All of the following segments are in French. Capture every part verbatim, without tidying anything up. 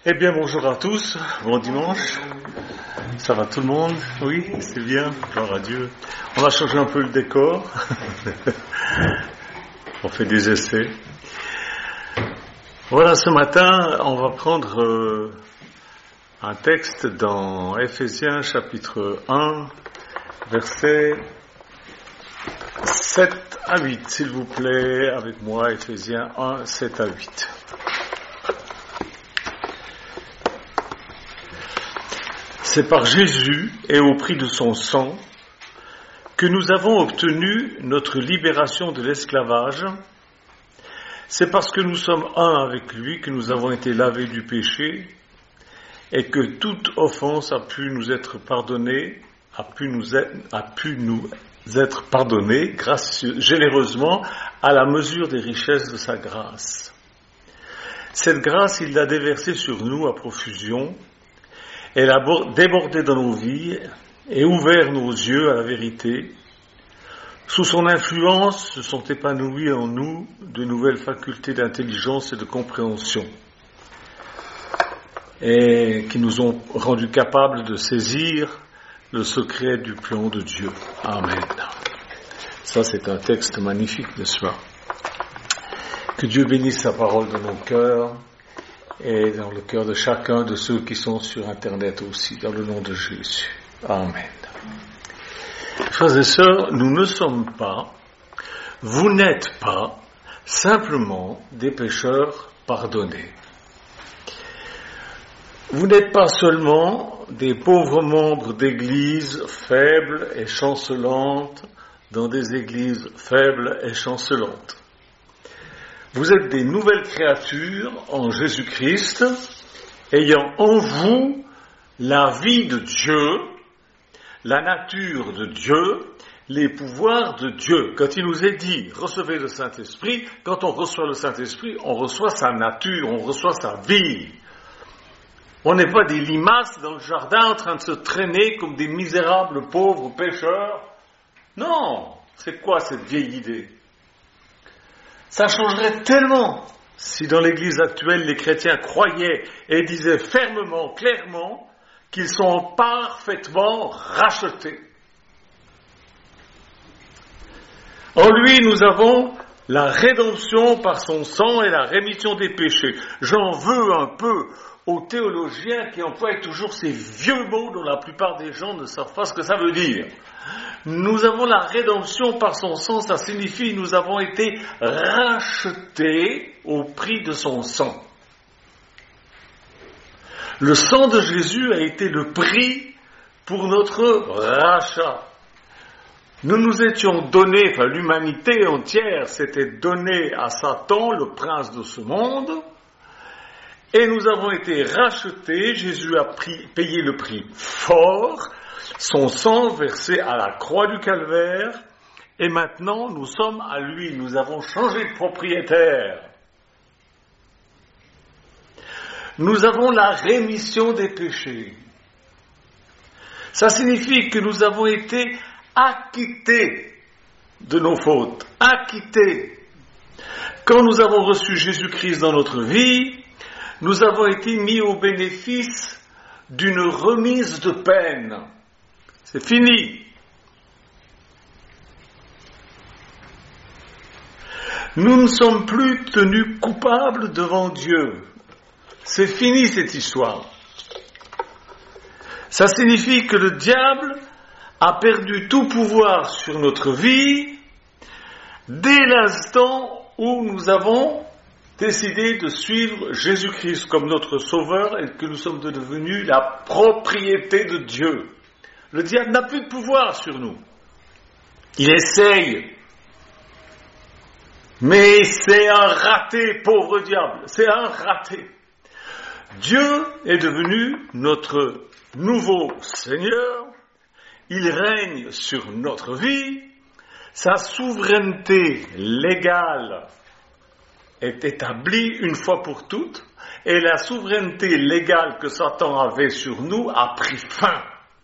Eh bien, bonjour à tous, bon dimanche. Ça va tout le monde? Oui, c'est bien, gloire à Dieu. On a changé un peu le décor. On fait des essais. Voilà, ce matin, on va prendre euh, un texte dans Ephésiens chapitre un, versets sept à huit. S'il vous plaît, avec moi, Ephésiens un, sept à huit. C'est par Jésus et au prix de son sang que nous avons obtenu notre libération de l'esclavage. C'est parce que nous sommes un avec lui que nous avons été lavés du péché et que toute offense a pu nous être pardonnée, a pu nous être, a pu nous être pardonnée gracieux, généreusement à la mesure des richesses de sa grâce. Cette grâce, il l'a déversée sur nous à profusion. Elle a débordé dans nos vies et ouvert nos yeux à la vérité. Sous son influence se sont épanouies en nous de nouvelles facultés d'intelligence et de compréhension, et qui nous ont rendus capables de saisir le secret du plan de Dieu. Amen. Ça, c'est un texte magnifique, n'est-ce pas? Que Dieu bénisse sa parole dans nos cœurs et dans le cœur de chacun de ceux qui sont sur Internet aussi, dans le nom de Jésus. Amen. Frères et sœurs, nous ne sommes pas, vous n'êtes pas simplement des pécheurs pardonnés. Vous n'êtes pas seulement des pauvres membres d'églises faibles et chancelantes dans des églises faibles et chancelantes. Vous êtes des nouvelles créatures en Jésus-Christ, ayant en vous la vie de Dieu, la nature de Dieu, les pouvoirs de Dieu. Quand il nous est dit, recevez le Saint-Esprit, quand on reçoit le Saint-Esprit, on reçoit sa nature, on reçoit sa vie. On n'est pas des limaces dans le jardin en train de se traîner comme des misérables pauvres pécheurs. Non, c'est quoi cette vieille idée? Ça changerait tellement si dans l'Église actuelle, les chrétiens croyaient et disaient fermement, clairement, qu'ils sont parfaitement rachetés. En lui, nous avons la rédemption par son sang et la rémission des péchés. J'en veux un peu aux théologiens qui emploient toujours ces vieux mots dont la plupart des gens ne savent pas ce que ça veut dire. Nous avons la rédemption par son sang, ça signifie que nous avons été rachetés au prix de son sang. Le sang de Jésus a été le prix pour notre rachat. Nous nous étions donnés, enfin l'humanité entière s'était donnée à Satan, le prince de ce monde, et nous avons été rachetés. Jésus a pris, payé le prix fort, son sang versé à la croix du calvaire, et maintenant nous sommes à lui, nous avons changé de propriétaire. Nous avons la rémission des péchés. Ça signifie que nous avons été acquittés de nos fautes, acquittés. Quand nous avons reçu Jésus-Christ dans notre vie, nous avons été mis au bénéfice d'une remise de peine. C'est fini. Nous ne sommes plus tenus coupables devant Dieu. C'est fini cette histoire. Ça signifie que le diable a perdu tout pouvoir sur notre vie dès l'instant où nous avons décidé de suivre Jésus-Christ comme notre sauveur et que nous sommes devenus la propriété de Dieu. Le diable n'a plus de pouvoir sur nous. Il essaye. Mais c'est un raté, pauvre diable. C'est un raté. Dieu est devenu notre nouveau Seigneur. Il règne sur notre vie. Sa souveraineté légale est établie une fois pour toutes. Et la souveraineté légale que Satan avait sur nous a pris fin.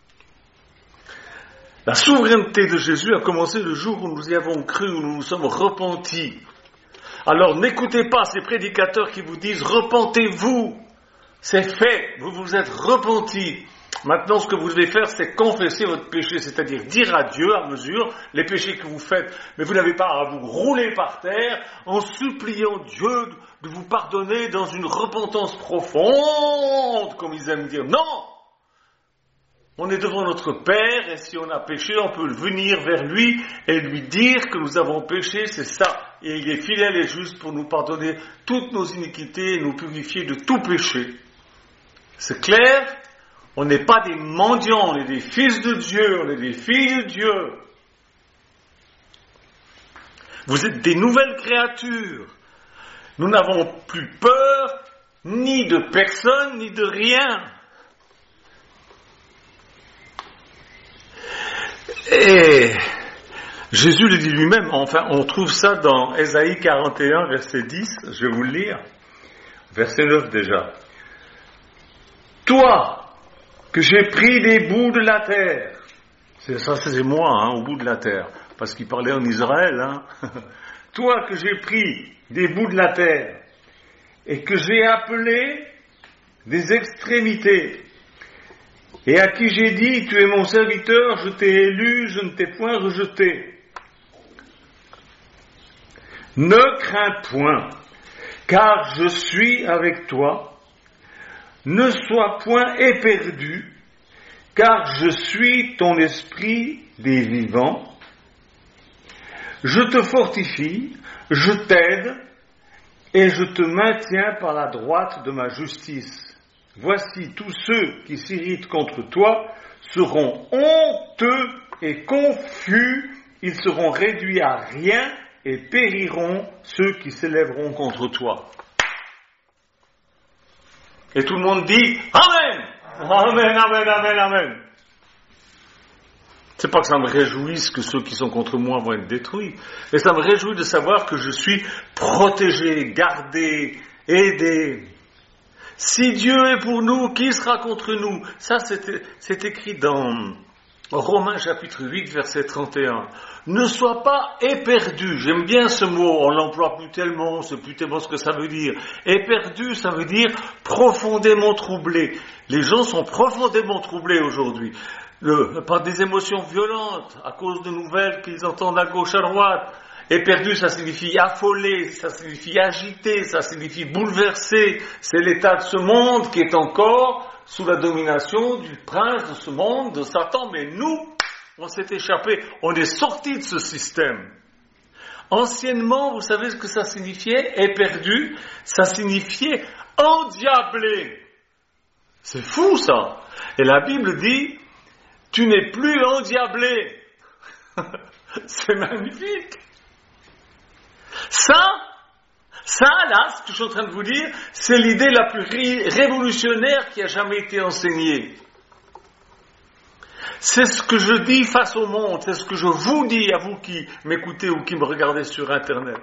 La souveraineté de Jésus a commencé le jour où nous y avons cru, où nous nous sommes repentis. Alors n'écoutez pas ces prédicateurs qui vous disent « Repentez-vous ». C'est fait, vous vous êtes repentis. Maintenant, ce que vous devez faire, c'est confesser votre péché, c'est-à-dire dire à Dieu à mesure les péchés que vous faites. Mais vous n'avez pas à vous rouler par terre en suppliant Dieu de vous pardonner dans une repentance profonde, comme ils aiment dire. Non! On est devant notre Père, et si on a péché, on peut venir vers lui et lui dire que nous avons péché, c'est ça. Et il est fidèle et juste pour nous pardonner toutes nos iniquités et nous purifier de tout péché. C'est clair? On n'est pas des mendiants, on est des fils de Dieu, on est des filles de Dieu. Vous êtes des nouvelles créatures. Nous n'avons plus peur ni de personne, ni de rien. Et Jésus le dit lui-même, enfin on trouve ça dans Ésaïe quarante et un, verset dix, je vais vous le lire, verset neuf déjà. Toi, que j'ai pris des bouts de la terre, c'est ça c'est moi, hein, au bout de la terre, parce qu'il parlait en Israël, hein. Toi que j'ai pris des bouts de la terre, et que j'ai appelé des extrémités, et à qui j'ai dit, tu es mon serviteur, je t'ai élu, je ne t'ai point rejeté. Ne crains point, car je suis avec toi. Ne sois point éperdu, car je suis ton esprit des vivants. Je te fortifie, je t'aide, et je te maintiens par la droite de ma justice. Voici tous ceux qui s'irritent contre toi seront honteux et confus, ils seront réduits à rien et périront ceux qui s'élèveront contre toi. Et tout le monde dit Amen, Amen, Amen, Amen, Amen. C'est pas que ça me réjouisse que ceux qui sont contre moi vont être détruits, mais ça me réjouit de savoir que je suis protégé, gardé, aidé. Si Dieu est pour nous, qui sera contre nous? Ça, c'est, c'est écrit dans Romains chapitre huit, verset trente et un. Ne sois pas éperdu. J'aime bien ce mot, on l'emploie plus tellement, on ne sait plus tellement ce que ça veut dire. Éperdu, ça veut dire profondément troublé. Les gens sont profondément troublés aujourd'hui, le, par des émotions violentes, à cause de nouvelles qu'ils entendent à gauche, à droite. Éperdu, ça signifie affolé, ça signifie agité, ça signifie bouleversé. C'est l'état de ce monde qui est encore sous la domination du prince de ce monde, de Satan. Mais nous, on s'est échappé, on est sorti de ce système. Anciennement, vous savez ce que ça signifiait? Éperdu, ça signifiait endiablé. C'est fou ça. Et la Bible dit, tu n'es plus endiablé. C'est magnifique. Ça, ça là, ce que je suis en train de vous dire, c'est l'idée la plus ré- révolutionnaire qui a jamais été enseignée. C'est ce que je dis face au monde, c'est ce que je vous dis à vous qui m'écoutez ou qui me regardez sur Internet.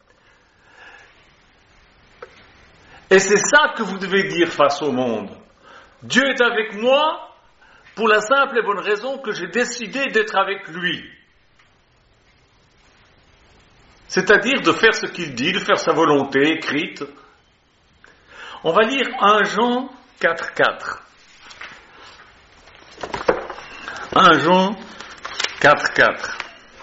Et c'est ça que vous devez dire face au monde. Dieu est avec moi pour la simple et bonne raison que j'ai décidé d'être avec lui. C'est-à-dire de faire ce qu'il dit, de faire sa volonté écrite. On va lire premier Jean quatre quatre. premier Jean quatre quatre.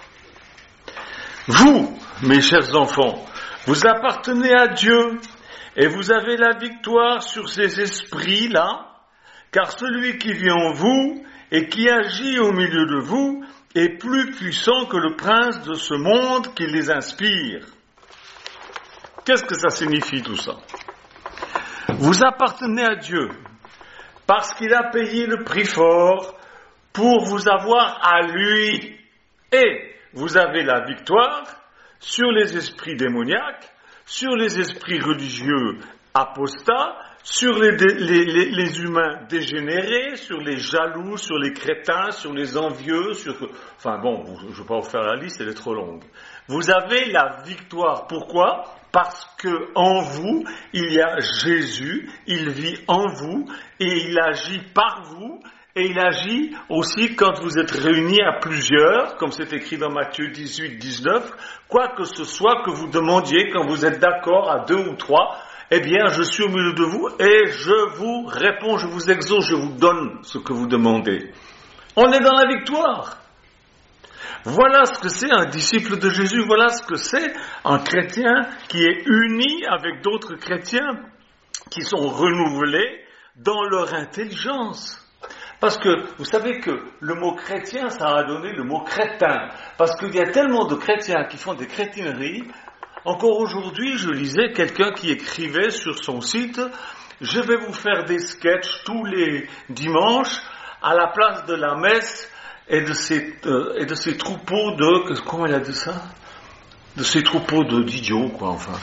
Vous, mes chers enfants, vous appartenez à Dieu et vous avez la victoire sur ces esprits-là, car celui qui vit en vous et qui agit au milieu de vous est plus puissant que le prince de ce monde qui les inspire. Qu'est-ce que ça signifie tout ça? Vous appartenez à Dieu parce qu'il a payé le prix fort pour vous avoir à lui. Et vous avez la victoire sur les esprits démoniaques, sur les esprits religieux apostats, sur les, les, les, les humains dégénérés, sur les jaloux, sur les crétins, sur les envieux, sur... Enfin bon, je ne vais pas vous faire la liste, elle est trop longue. Vous avez la victoire. Pourquoi? Parce que en vous, il y a Jésus, il vit en vous, et il agit par vous, et il agit aussi quand vous êtes réunis à plusieurs, comme c'est écrit dans Matthieu dix-huit dix-neuf, quoi que ce soit que vous demandiez quand vous êtes d'accord à deux ou trois, eh bien, je suis au milieu de vous et je vous réponds, je vous exauce, je vous donne ce que vous demandez. On est dans la victoire. Voilà ce que c'est un disciple de Jésus, voilà ce que c'est un chrétien qui est uni avec d'autres chrétiens qui sont renouvelés dans leur intelligence. Parce que vous savez que le mot chrétien, ça a donné le mot crétin. Parce qu'il y a tellement de chrétiens qui font des crétineries. Encore aujourd'hui, je lisais quelqu'un qui écrivait sur son site « Je vais vous faire des sketchs tous les dimanches à la place de la messe et de ces, euh, et de ces troupeaux de... » Comment il a dit ça ? De ces troupeaux de, d'idiots, quoi, enfin.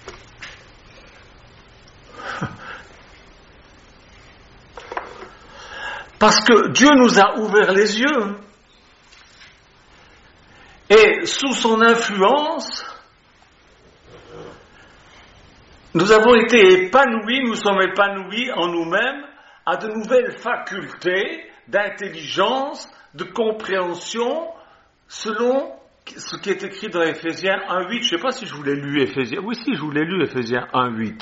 Parce que Dieu nous a ouvert les yeux. Et sous son influence, nous avons été épanouis, nous sommes épanouis en nous-mêmes à de nouvelles facultés d'intelligence, de compréhension, selon ce qui est écrit dans Éphésiens un huit. Je ne sais pas si je vous l'ai lu, Éphésiens. Oui, si, je vous l'ai lu, Éphésiens un huit.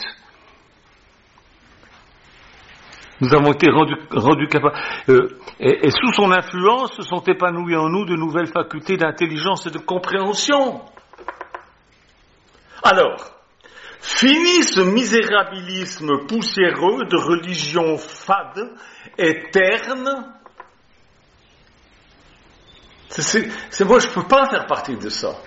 Nous avons été rendus, rendus capables, euh, et, et sous son influence se sont épanouies en nous de nouvelles facultés d'intelligence et de compréhension. Alors, fini ce misérabilisme poussiéreux de religion fade et terne. C'est, c'est, c'est moi, je ne peux pas faire partie de ça.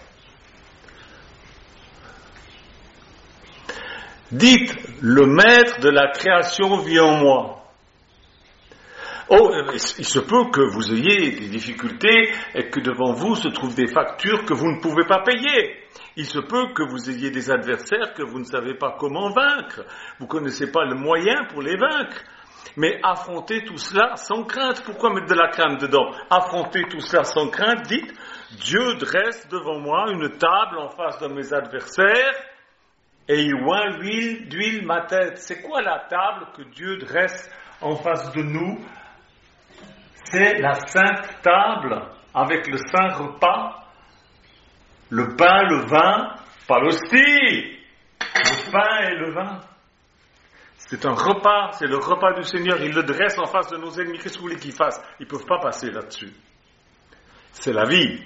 Dites, le maître de la création vit en moi. Oh, il se peut que vous ayez des difficultés et que devant vous se trouvent des factures que vous ne pouvez pas payer. Il se peut que vous ayez des adversaires que vous ne savez pas comment vaincre. Vous ne connaissez pas le moyen pour les vaincre. Mais affrontez tout cela sans crainte. Pourquoi mettre de la crainte dedans ? Affrontez tout cela sans crainte. Dites, Dieu dresse devant moi une table en face de mes adversaires et il oint l'huile, d'huile ma tête. C'est quoi la table que Dieu dresse en face de nous ? C'est la sainte table avec le saint repas, le pain, le vin, pas l'hostie, le pain et le vin. C'est un repas, c'est le repas du Seigneur, il le dresse en face de nos ennemis. Qu'est-ce que vous voulez qu'ils fassent ? Ils ne peuvent pas passer là-dessus. C'est la vie.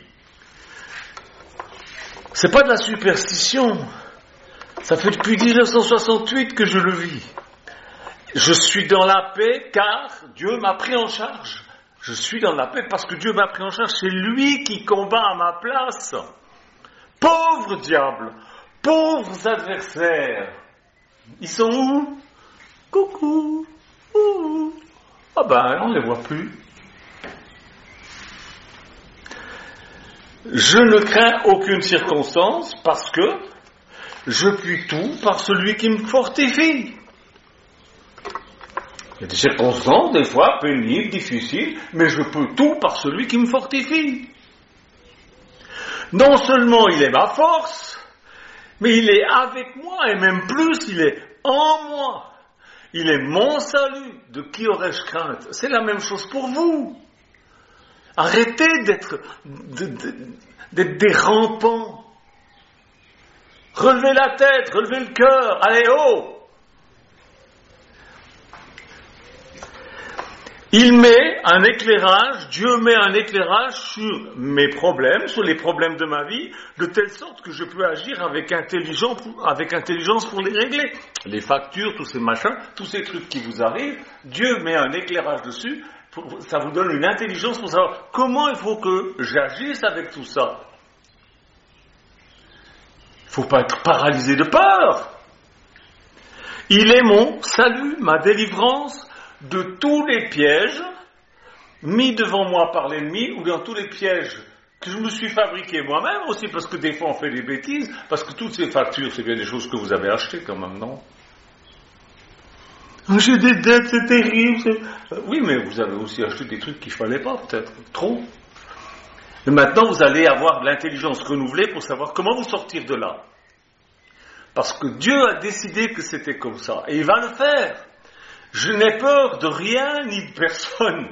C'est pas de la superstition. Ça fait depuis dix-neuf cent soixante-huit que je le vis. Je suis dans la paix car Dieu m'a pris en charge. Je suis dans la paix parce que Dieu m'a pris en charge. C'est lui qui combat à ma place. Pauvres diables, pauvres adversaires. Ils sont où ? Coucou. Ouh. Ah ben, on ne les voit plus. Je ne crains aucune circonstance parce que je puis tout par celui qui me fortifie. Il y a des circonstances, des fois, pénibles, difficiles, mais je peux tout par celui qui me fortifie. Non seulement il est ma force, mais il est avec moi, et même plus, il est en moi. Il est mon salut. De qui aurais-je crainte ? C'est la même chose pour vous. Arrêtez d'être, de, de, d'être des rampants. Relevez la tête, relevez le cœur, allez haut. Il met un éclairage, Dieu met un éclairage sur mes problèmes, sur les problèmes de ma vie, de telle sorte que je peux agir avec intelligence, avec intelligence pour les régler. Les factures, tous ces machins, tous ces trucs qui vous arrivent, Dieu met un éclairage dessus, pour, ça vous donne une intelligence pour savoir comment il faut que j'agisse avec tout ça. Il ne faut pas être paralysé de peur. Il est mon salut, ma délivrance, de tous les pièges mis devant moi par l'ennemi, ou dans tous les pièges que je me suis fabriqué moi-même aussi, parce que des fois on fait des bêtises, parce que toutes ces factures, c'est bien des choses que vous avez achetées quand même, non ? J'ai des dettes, c'est terrible. C'est... Oui, mais vous avez aussi acheté des trucs qu'il ne fallait pas, peut-être, trop. Et maintenant, vous allez avoir de l'intelligence renouvelée pour savoir comment vous sortir de là. Parce que Dieu a décidé que c'était comme ça, et il va le faire. Je n'ai peur de rien ni de personne.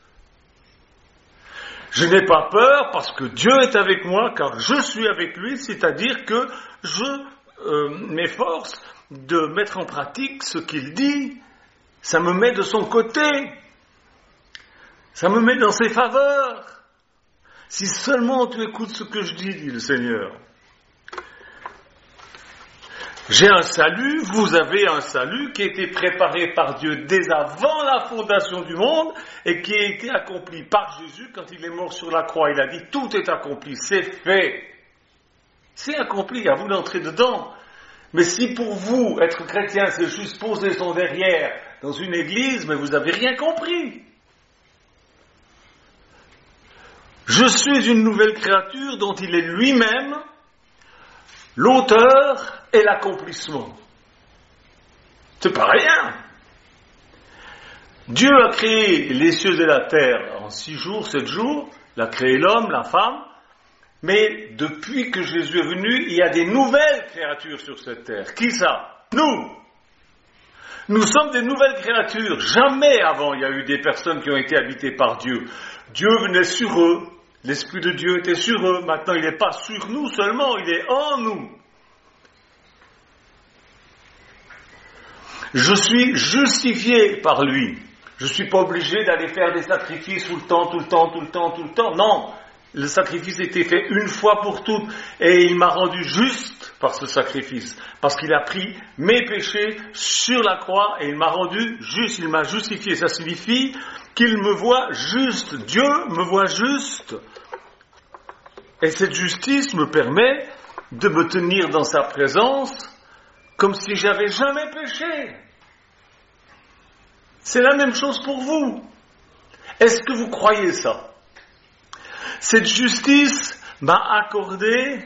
Je n'ai pas peur parce que Dieu est avec moi, car je suis avec lui, c'est-à-dire que je euh, m'efforce de mettre en pratique ce qu'il dit, ça me met de son côté, ça me met dans ses faveurs. Si seulement tu écoutes ce que je dis, dit le Seigneur. J'ai un salut, vous avez un salut qui a été préparé par Dieu dès avant la fondation du monde et qui a été accompli par Jésus quand il est mort sur la croix. Il a dit tout est accompli, c'est fait. C'est accompli, à vous d'entrer dedans. Mais si pour vous, être chrétien, c'est juste poser son derrière dans une église, mais vous n'avez rien compris. Je suis une nouvelle créature dont il est lui-même l'auteur et l'accomplissement. C'est pas rien. Dieu a créé les cieux et la terre en six jours, sept jours. Il a créé l'homme, la femme. Mais depuis que Jésus est venu, il y a des nouvelles créatures sur cette terre. Qui ça? Nous. Nous sommes des nouvelles créatures. Jamais avant il y a eu des personnes qui ont été habitées par Dieu. Dieu venait sur eux. L'Esprit de Dieu était sur eux. Maintenant, il n'est pas sur nous seulement, il est en nous. Je suis justifié par lui. Je ne suis pas obligé d'aller faire des sacrifices tout le temps, tout le temps, tout le temps, tout le temps. Non, le sacrifice a été fait une fois pour toutes et il m'a rendu juste par ce sacrifice. Parce qu'il a pris mes péchés sur la croix et il m'a rendu juste, il m'a justifié. Ça signifie qu'il me voit juste. Dieu me voit juste. Et cette justice me permet de me tenir dans sa présence comme si j'avais jamais péché. C'est la même chose pour vous. Est-ce que vous croyez ça? Cette justice m'a accordé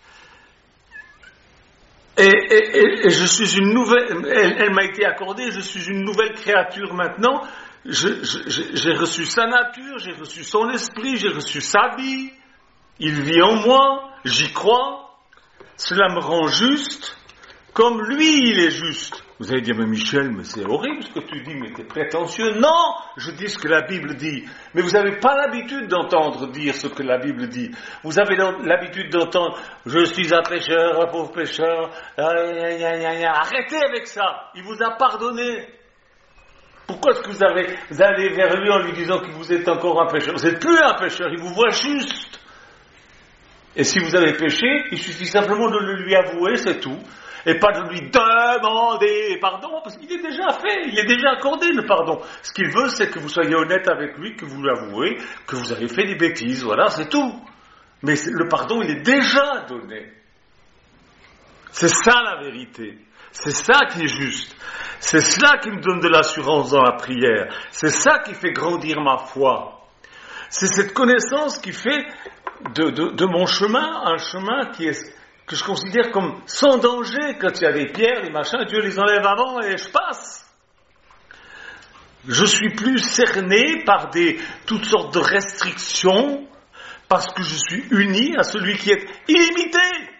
et, et, et, et je suis une nouvelle, elle, elle m'a été accordée, je suis une nouvelle créature maintenant. Je, je, j'ai reçu sa nature, j'ai reçu son esprit, j'ai reçu sa vie. Il vit en moi, j'y crois. Cela me rend juste. Comme lui, il est juste. Vous allez dire, mais Michel, mais c'est horrible ce que tu dis, mais t'es prétentieux. Non, je dis ce que la Bible dit. Mais vous n'avez pas l'habitude d'entendre dire ce que la Bible dit. Vous avez l'habitude d'entendre, je suis un pécheur, un pauvre pécheur. Arrêtez avec ça. Il vous a pardonné. Pourquoi est-ce que vous, avez, vous allez vers lui en lui disant que vous êtes encore un pécheur? Vous n'êtes plus un pécheur, il vous voit juste. Et si vous avez péché, il suffit simplement de le lui avouer, c'est tout. Et pas de lui demander pardon, parce qu'il est déjà fait, il est déjà accordé le pardon. Ce qu'il veut, c'est que vous soyez honnête avec lui, que vous l'avouez, que vous avez fait des bêtises, voilà, c'est tout. Mais le pardon, il est déjà donné. C'est ça la vérité. C'est ça qui est juste. C'est cela qui me donne de l'assurance dans la prière. C'est ça qui fait grandir ma foi. C'est cette connaissance qui fait de, de, de mon chemin un chemin qui est, que je considère comme sans danger. Quand il y a des pierres, des machins, Dieu les enlève avant et je passe. Je suis plus cerné par des, toutes sortes de restrictions parce que je suis uni à celui qui est illimité.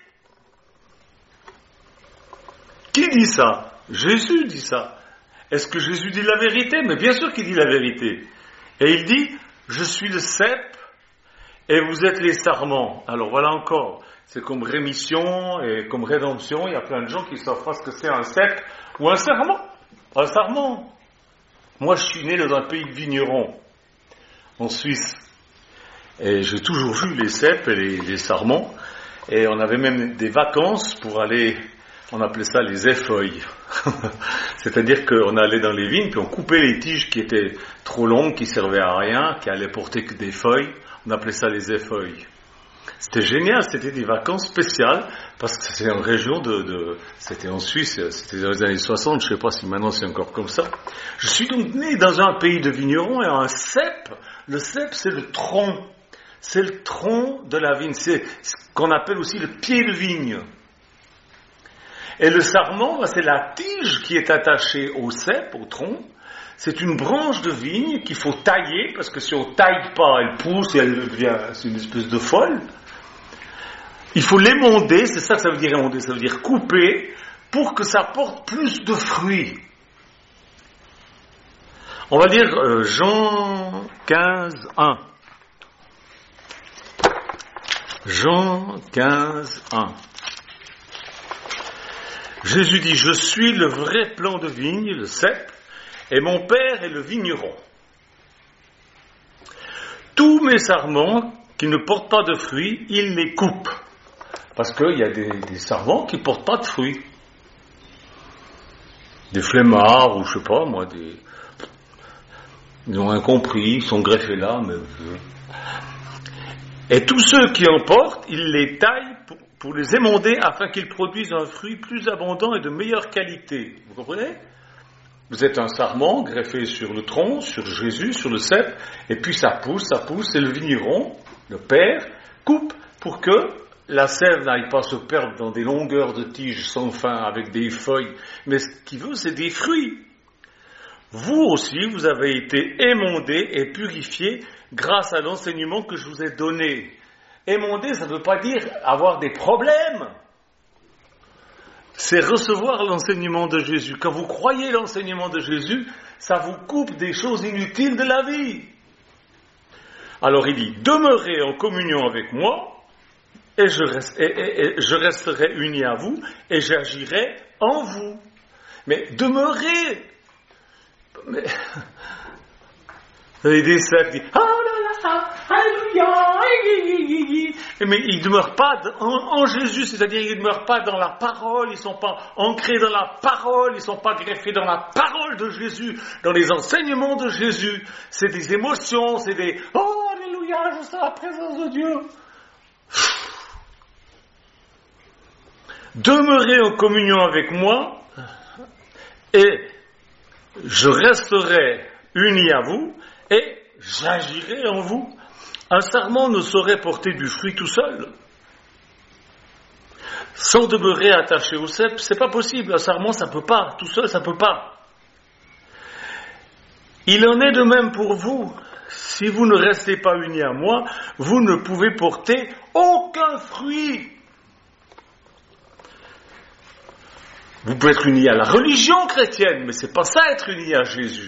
Qui dit ça? Jésus dit ça. Est-ce que Jésus dit la vérité? Mais bien sûr qu'il dit la vérité. Et il dit, je suis le cep et vous êtes les sarments. Alors voilà encore, c'est comme rémission et comme rédemption. Il y a plein de gens qui ne savent pas ce que c'est un cep ou un sarment. Un sarment. Moi, je suis né dans un pays de vignerons, en Suisse. Et j'ai toujours vu les ceps et les, les sarments. Et on avait même des vacances pour aller, on appelait ça les effeuilles. C'est-à-dire qu'on allait dans les vignes, puis on coupait les tiges qui étaient trop longues, qui servaient à rien, qui allaient porter que des feuilles. On appelait ça les effeuilles. C'était génial, c'était des vacances spéciales, parce que c'était une région de, de... C'était en Suisse, c'était dans les années soixante, je ne sais pas si maintenant c'est encore comme ça. Je suis donc né dans un pays de vignerons, et un cep, le cep c'est le tronc. C'est le tronc de la vigne, c'est ce qu'on appelle aussi le pied de vigne. Et le sarment, c'est la tige qui est attachée au cep, au tronc. C'est une branche de vigne qu'il faut tailler, parce que si on ne taille pas, elle pousse et elle devient, c'est une espèce de folle. Il faut l'émonder, c'est ça que ça veut dire émonder, ça veut dire couper, pour que ça porte plus de fruits. On va lire euh, Jean quinze, un. Jean quinze, un. Jésus dit, je suis le vrai plant de vigne, le cep, et mon Père est le vigneron. Tous mes sarments qui ne portent pas de fruits, il les coupe. Parce qu'il y a des, des sarments qui ne portent pas de fruits. Des flemmards, ou je sais pas, moi, des... Ils ont incompris, ils sont greffés là, mais... Et tous ceux qui en portent, il les taille pour, pour les émonder afin qu'ils produisent un fruit plus abondant et de meilleure qualité. Vous comprenez ? Vous êtes un sarment greffé sur le tronc, sur Jésus, sur le cep, et puis ça pousse, ça pousse, et le vigneron, le Père, coupe pour que la sève n'aille pas se perdre dans des longueurs de tiges sans fin avec des feuilles, mais ce qu'il veut, c'est des fruits. Vous aussi, vous avez été émondés et purifiés grâce à l'enseignement que je vous ai donné. Émondé, ça ne veut pas dire avoir des problèmes. C'est recevoir l'enseignement de Jésus. Quand vous croyez l'enseignement de Jésus, ça vous coupe des choses inutiles de la vie. Alors il dit, demeurez en communion avec moi, et je, reste, et, et, et je resterai uni à vous, et j'agirai en vous. Mais demeurez. Mais... Vous avez des sœurs qui disent, oh là là, alléluia, mais ils ne demeurent pas en, en Jésus, c'est-à-dire ils ne demeurent pas dans la parole, ils ne sont pas ancrés dans la parole, ils ne sont pas greffés dans la parole de Jésus, dans les enseignements de Jésus. C'est des émotions, c'est des, oh alléluia, je sens la présence de Dieu. Demeurez en communion avec moi, et je resterai uni à vous, et j'agirai en vous. Un sarment ne saurait porter du fruit tout seul. Sans demeurer attaché au cep, c'est pas possible. Un sarment, ça peut pas. Tout seul, ça peut pas. Il en est de même pour vous. Si vous ne restez pas unis à moi, vous ne pouvez porter aucun fruit. Vous pouvez être unis à la religion chrétienne, mais c'est pas ça être uni à Jésus.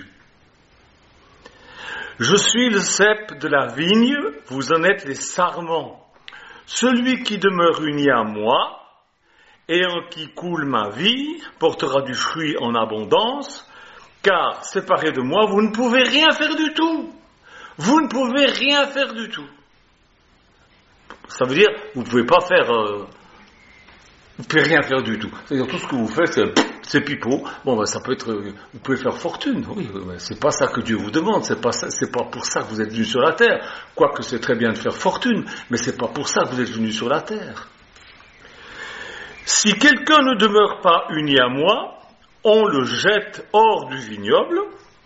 Je suis le cep de la vigne, vous en êtes les sarments. Celui qui demeure uni à moi, et en qui coule ma vie, portera du fruit en abondance, car séparé de moi, vous ne pouvez rien faire du tout. Vous ne pouvez rien faire du tout. Ça veut dire, vous ne pouvez pas faire... Euh, vous ne pouvez rien faire du tout. C'est-à-dire, tout ce que vous faites, c'est, c'est pipeau. Bon, ben, ça peut être, vous pouvez faire fortune. Oui, mais c'est pas ça que Dieu vous demande. C'est pas ça, c'est pas pour ça que vous êtes venu sur la terre. Quoique c'est très bien de faire fortune, mais c'est pas pour ça que vous êtes venu sur la terre. Si quelqu'un ne demeure pas uni à moi, on le jette hors du vignoble,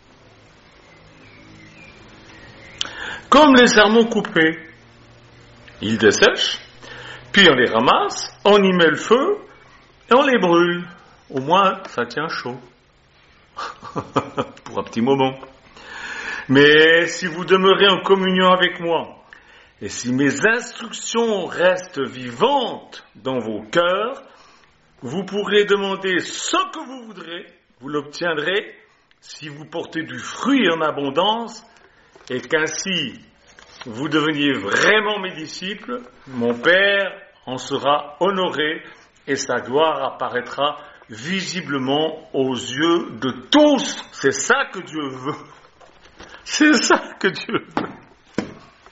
comme les sarments coupés. Ils dessèchent, puis on les ramasse, on y met le feu, et on les brûle. Au moins, ça tient chaud. Pour un petit moment. Mais si vous demeurez en communion avec moi, et si mes instructions restent vivantes dans vos cœurs, vous pourrez demander ce que vous voudrez, vous l'obtiendrez, si vous portez du fruit en abondance, et qu'ainsi vous deveniez vraiment mes disciples, mon Père en sera honoré et sa gloire apparaîtra visiblement aux yeux de tous. C'est ça que Dieu veut. C'est ça que Dieu veut.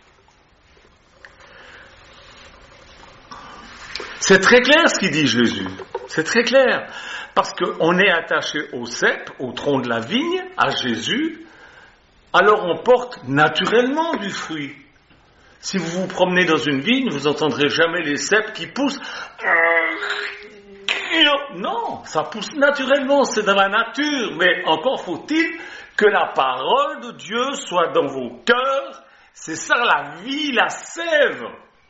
C'est très clair ce qu'il dit Jésus. C'est très clair. Parce qu'on est attaché au cep, au tronc de la vigne, à Jésus, alors on porte naturellement du fruit. Si vous vous promenez dans une vigne, vous n'entendrez jamais les ceps qui poussent. Non, ça pousse naturellement, c'est dans la nature. Mais encore faut-il que la parole de Dieu soit dans vos cœurs. C'est ça la vie, la sève.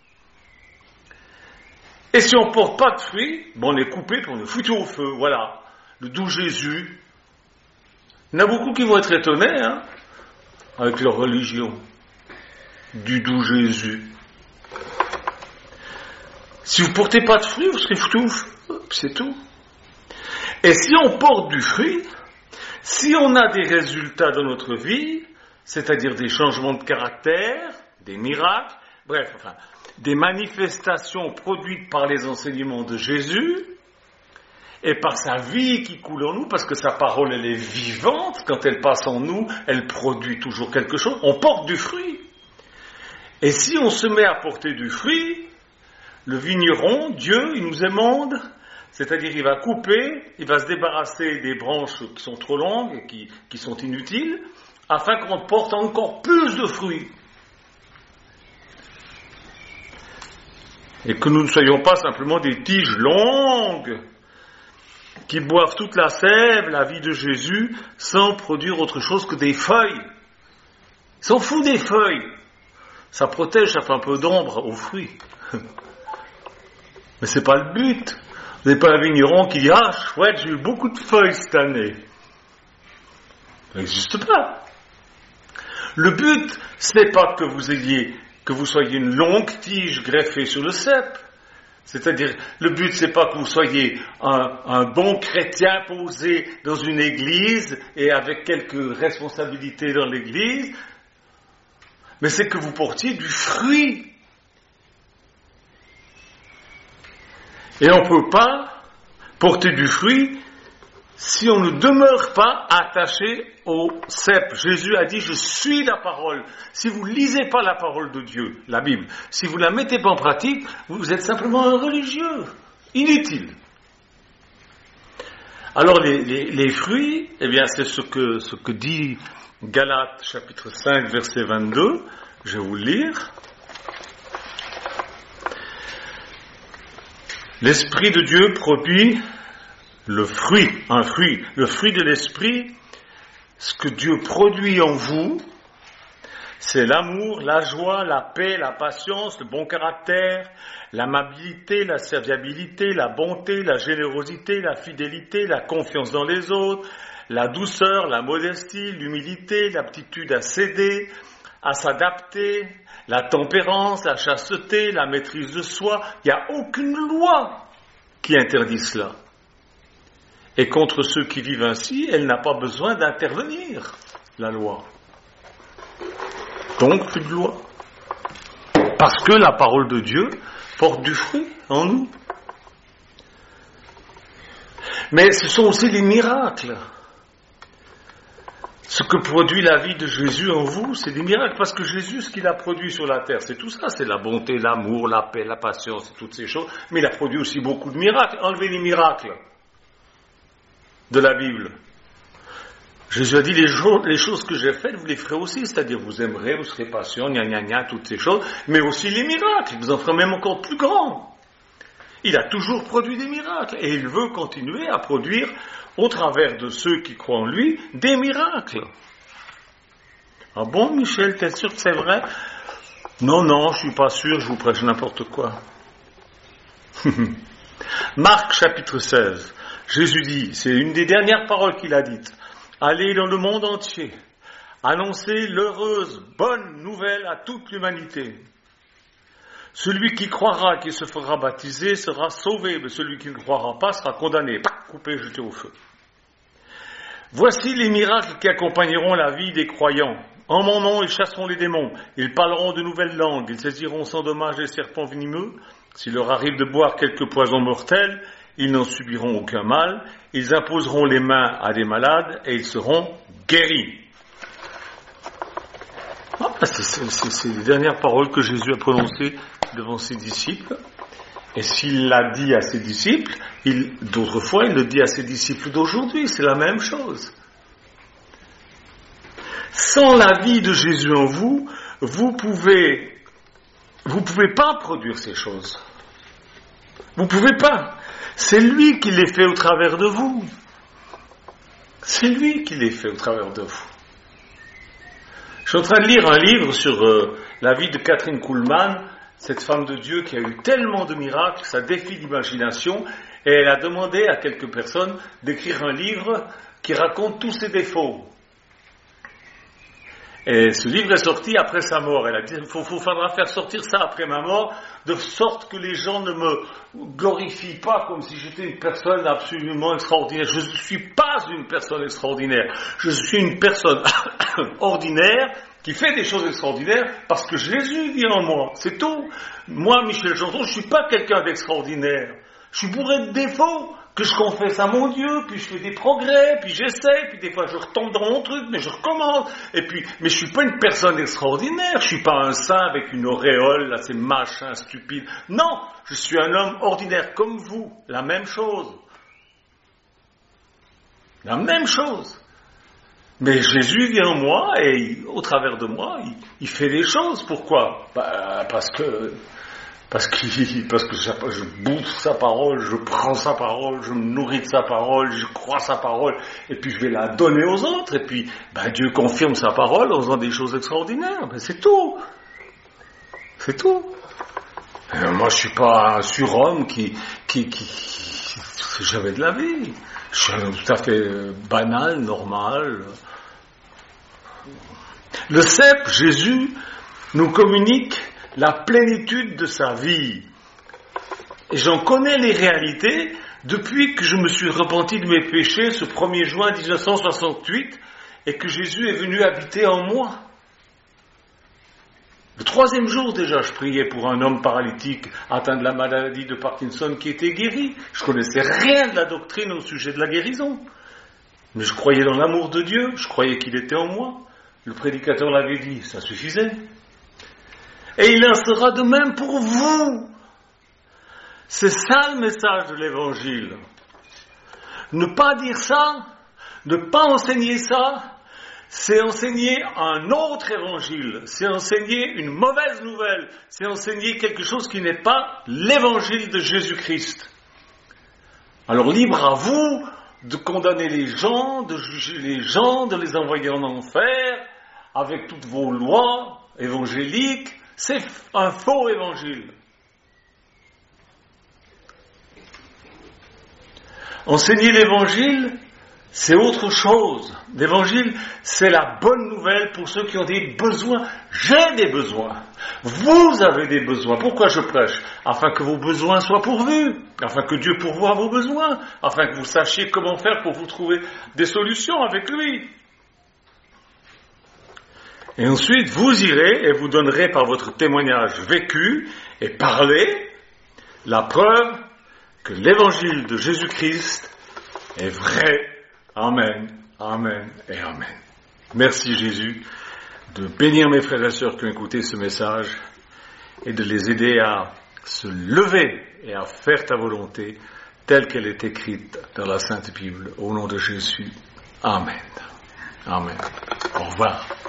Et si on ne porte pas de fruits, bon, on est coupé puis on est foutu au feu. Voilà, le doux Jésus. Il y en a beaucoup qui vont être étonnés, hein, avec leur religion. Du doux Jésus. Si vous ne portez pas de fruits, vous serez foutu au feu. C'est tout. Et si on porte du fruit, si on a des résultats dans notre vie, c'est-à-dire des changements de caractère, des miracles, bref, enfin, des manifestations produites par les enseignements de Jésus, et par sa vie qui coule en nous, parce que sa parole, elle est vivante, quand elle passe en nous, elle produit toujours quelque chose, on porte du fruit. Et si on se met à porter du fruit, le vigneron, Dieu, il nous émande, c'est-à-dire il va couper, il va se débarrasser des branches qui sont trop longues et qui, qui sont inutiles, afin qu'on porte encore plus de fruits. Et que nous ne soyons pas simplement des tiges longues qui boivent toute la sève, la vie de Jésus, sans produire autre chose que des feuilles. Ils s'en foutent des feuilles. Ça protège, ça fait un peu d'ombre aux fruits. Mais c'est pas le but. Vous n'avez pas un vigneron qui dit « Ah, chouette, j'ai eu beaucoup de feuilles cette année. » Ça n'existe pas. Le but, ce n'est pas que vous ayez, que vous soyez une longue tige greffée sur le cep. C'est-à-dire, le but, c'est pas que vous soyez un, un bon chrétien posé dans une église et avec quelques responsabilités dans l'église, mais c'est que vous portiez du fruit. Et on ne peut pas porter du fruit si on ne demeure pas attaché au cep. Jésus a dit, je suis la parole. Si vous ne lisez pas la parole de Dieu, la Bible, si vous ne la mettez pas en pratique, vous êtes simplement un religieux, inutile. Alors les, les, les fruits, eh bien c'est ce que, ce que dit Galates chapitre cinq verset vingt-deux, je vais vous le lire. L'Esprit de Dieu produit le fruit, un fruit, le fruit de l'Esprit, ce que Dieu produit en vous, c'est l'amour, la joie, la paix, la patience, le bon caractère, l'amabilité, la serviabilité, la bonté, la générosité, la fidélité, la confiance dans les autres, la douceur, la modestie, l'humilité, l'aptitude à céder, à s'adapter, la tempérance, la chasteté, la maîtrise de soi. Il n'y a aucune loi qui interdit cela. Et contre ceux qui vivent ainsi, elle n'a pas besoin d'intervenir, la loi. Donc, plus de loi. Parce que la parole de Dieu porte du fruit en nous. Mais ce sont aussi les miracles. Ce que produit la vie de Jésus en vous, c'est des miracles. Parce que Jésus, ce qu'il a produit sur la terre, c'est tout ça. C'est la bonté, l'amour, la paix, la patience, toutes ces choses. Mais il a produit aussi beaucoup de miracles. Enlevez les miracles de la Bible. Jésus a dit, les, jours, les choses que j'ai faites, vous les ferez aussi. C'est-à-dire, vous aimerez, vous serez patient, gna gna gna, toutes ces choses. Mais aussi les miracles. Vous en ferez même encore plus grands. Il a toujours produit des miracles. Et il veut continuer à produire, au travers de ceux qui croient en lui, des miracles. Ah bon, Michel, t'es sûr que c'est vrai? Non, non, je suis pas sûr, je vous prêche n'importe quoi. Marc chapitre seize. Jésus dit, c'est une des dernières paroles qu'il a dites, allez dans le monde entier, annoncez l'heureuse, bonne nouvelle à toute l'humanité. Celui qui croira, qui se fera baptiser, sera sauvé, mais celui qui ne croira pas sera condamné, coupé, jeté au feu. Voici les miracles qui accompagneront la vie des croyants. En mon nom, ils chasseront les démons, ils parleront de nouvelles langues, ils saisiront sans dommage les serpents venimeux. S'il leur arrive de boire quelques poisons mortels, ils n'en subiront aucun mal, ils imposeront les mains à des malades et ils seront guéris. Ah, c'est, c'est, c'est, c'est les dernières paroles que Jésus a prononcées devant ses disciples. Et s'il l'a dit à ses disciples, il, d'autrefois, il le dit à ses disciples d'aujourd'hui. C'est la même chose. Sans la vie de Jésus en vous, vous pouvez, vous pouvez pas produire ces choses. Vous pouvez pas. C'est lui qui les fait au travers de vous. C'est lui qui les fait au travers de vous. Je suis en train de lire un livre sur euh, la vie de Catherine Kuhlman, cette femme de Dieu qui a eu tellement de miracles, ça défie l'imagination, et elle a demandé à quelques personnes d'écrire un livre qui raconte tous ses défauts. Et ce livre est sorti après sa mort. Elle a dit, il faut, faut, faudra faire sortir ça après ma mort, de sorte que les gens ne me glorifient pas comme si j'étais une personne absolument extraordinaire. Je ne suis pas une personne extraordinaire. Je suis une personne ordinaire qui fait des choses extraordinaires parce que Jésus vit en moi. C'est tout. Moi, Michel Janton, je ne suis pas quelqu'un d'extraordinaire. Je suis bourré de défauts que je confesse à mon Dieu, puis je fais des progrès, puis j'essaie, puis des fois je retombe dans mon truc, mais je recommence, et puis, mais je suis pas une personne extraordinaire, je suis pas un saint avec une auréole, là, ces machins stupides. Non, je suis un homme ordinaire comme vous, la même chose. La même chose. Mais Jésus vient en moi et au travers de moi, il, il fait des choses. Pourquoi ? Bah, parce que parce que parce que je bouffe sa parole, je prends sa parole, je me nourris de sa parole, je crois sa parole, et puis je vais la donner aux autres. Et puis bah, Dieu confirme sa parole en faisant des choses extraordinaires. Ben, c'est tout. C'est tout. Et moi, je suis pas un surhomme qui qui qui, qui c'est jamais de la vie. Je suis un homme tout à fait banal, normal. Le cep, Jésus, nous communique la plénitude de sa vie. Et j'en connais les réalités depuis que je me suis repenti de mes péchés ce premier juin dix-neuf cent soixante-huit et que Jésus est venu habiter en moi. Le troisième jour déjà, je priais pour un homme paralytique atteint de la maladie de Parkinson qui était guéri. Je connaissais rien de la doctrine au sujet de la guérison. Mais je croyais dans l'amour de Dieu, je croyais qu'il était en moi. Le prédicateur l'avait dit, ça suffisait. Et il en sera de même pour vous. C'est ça le message de l'Évangile. Ne pas dire ça, ne pas enseigner ça, c'est enseigner un autre évangile, c'est enseigner une mauvaise nouvelle, c'est enseigner quelque chose qui n'est pas l'évangile de Jésus-Christ. Alors libre à vous de condamner les gens, de juger les gens, de les envoyer en enfer, avec toutes vos lois évangéliques, c'est un faux évangile. Enseigner l'évangile, c'est autre chose. L'évangile, c'est la bonne nouvelle pour ceux qui ont des besoins. J'ai des besoins. Vous avez des besoins. Pourquoi je prêche ? Afin que vos besoins soient pourvus. Afin que Dieu pourvoie vos besoins. Afin que vous sachiez comment faire pour vous trouver des solutions avec lui. Et ensuite, vous irez et vous donnerez par votre témoignage vécu et parlé la preuve que l'évangile de Jésus-Christ est vrai. Amen, amen et amen. Merci Jésus de bénir mes frères et sœurs qui ont écouté ce message et de les aider à se lever et à faire ta volonté telle qu'elle est écrite dans la Sainte Bible. Au nom de Jésus, amen. Amen. Au revoir.